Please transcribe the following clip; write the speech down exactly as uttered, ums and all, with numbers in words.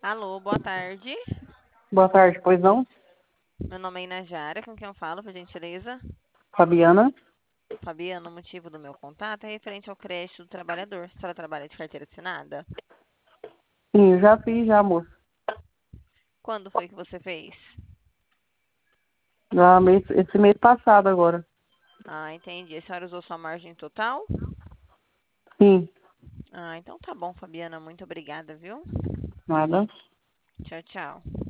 Alô, boa tarde. Boa tarde, pois não? Meu nome é Inajara, com quem eu falo, por gentileza? Fabiana? Fabiana, o motivo do meu contato é referente ao crédito do trabalhador. A senhora trabalha de carteira assinada? Sim, já fiz, já, moça. Quando foi que você fez? Já mês, esse mês passado agora. Ah, entendi. A senhora usou sua margem total? Sim, Ah, então tá bom, Fabiana. Muito obrigada, viu? nada. Tchau, tchau.